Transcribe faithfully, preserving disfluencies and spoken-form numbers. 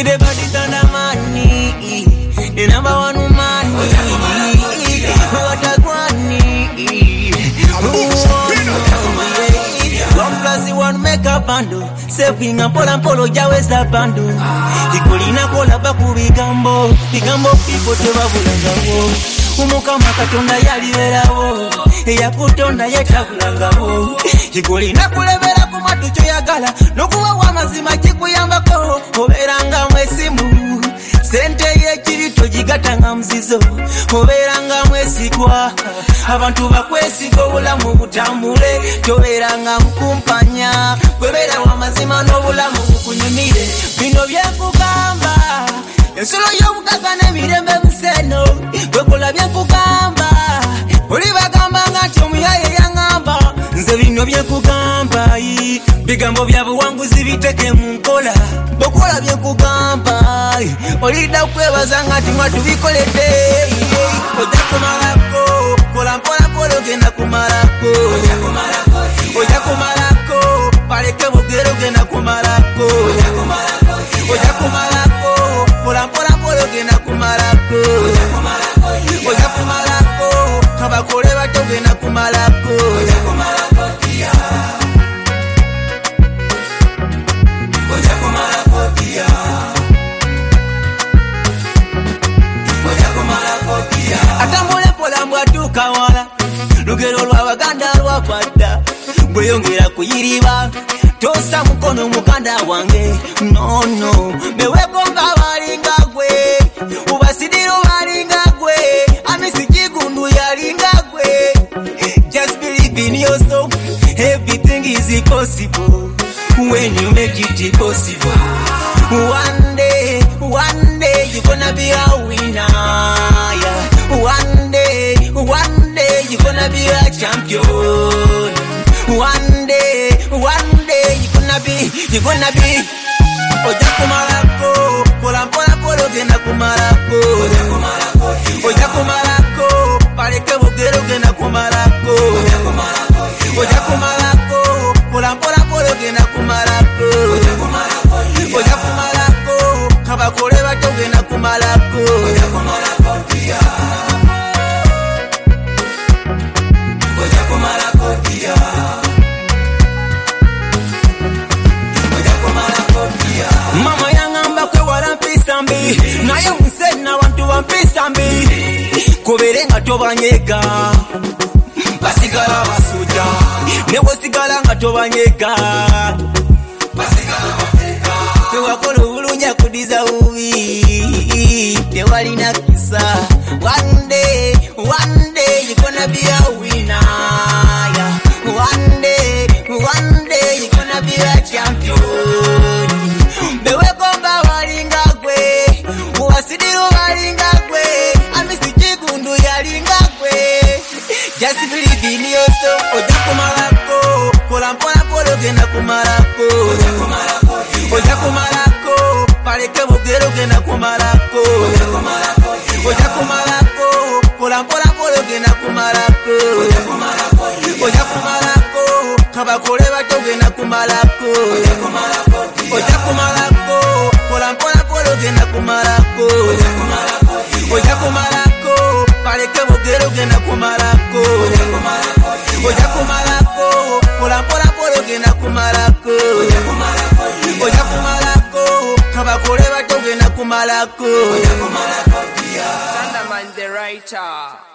the body thunder money, the number one man. What a guani. One plus one make a bando. Seping a pola polo jaweza bando. Ikulina kola baku bigambo. Bigambo people te babulangabo. Umukama katonda yaliberawo. Eya kutonda yetabulangabo. Ikulina kulebera ku matucho yagala. Nokuwa wa mazima kikuyambako. Oberanga mwesimu. Sente yekirito jigatanga mzizo. Oberanga mwesigwa. Abantu bakwesiga obulamu butambule. Toberanga mkumpanya. Kwebera wa mazima n'obulamu bukunyumire. Bino byekugamba. Ensolo y'obugaga n'emirembe museno. Wekola byekugamba. Oli bagamba ngati omuyaye yangamba. Nze bino byekugamba. Bigambo bya buwanguzi biteke mu nkola. Bokola byekugamba. Olida kwebaza ngati mwatu bikolede. Oja kumalako. Kola mpola polo genda kumalako. Oja kumalako. Oja kumalako. Paleke bugero genda kumalako. Oja kumalako. Oja kumalako. Kola mpola polo genda kumalako. Oja kumalako. Oja kumalako. Kabakole bato genda kumalako. Oja kumalako dia. Oja kumalako dia. Oja kumalako dia. Atambule pola mbwatuka wala. Lugero lwa baganda lwa kwata. Gweyongera kuyiriba. Tosa mukono mukanda wange. No no. Bewegomba balinga gwe. Ubasidiro balinga gwe. Amisikigundu yalinga gwe. Just believe in yourself. Everything is possible when you make it possible. One day, one day you're gonna be a winner. Yeah. One day, one day you're gonna be a champion. One day, one day you're gonna be, you're gonna be. Oja kumalako, kola mpola polo genda kumalako. Oja kumalako, oja kumalako, paleke bugero genda kumalako. Oja kumalako, oja kumalako, kola mpola polo genda kumalako. Oja kumalako, oja kumalako, kabakole bato genda kumalako. Oja kumalako dia. Oja kumalako dia. Mama yangamba kwe wala mpisambi. Naye unsena wantu wa mpisambi. Kuberenga tobanyega. Basigala basuja. Nebo sigala nga tobanyega. Basigala basuja. Tewakono ulunya kudiza uwi. Tewalina kisa. One day, one day you're gonna be a winner. Yeah. One day, one day you're gonna be a champion. Bewegomba walinga gwe. Uwasidiro walinga gwe. Amisikigundu yalinga gwe. Just believe in yourself. Oja kumalako. Kola mpola polo genda kumalako. Oja kumalako. Oja kumalako. Paleke bugero genda kumalako. Oja kumalako. Oja kumalako. Kola mpola polo genda kumalako. Oja kumalako. Oja kumalako. Kabakole bato genda kumalako. Oja kumalako. Oja kumalako. Kola mpola polo genda kumalako. Oja kumalako. Oja kumalako. Paleke bugero genda kumalako. Oja kumalako. Oja kumalako. Kola mpola polo genda kumalako. Oja kumalako. Oja kumalako. Kabakole bato genda kumalako. Oja kumalako dia. Thunderman the writer.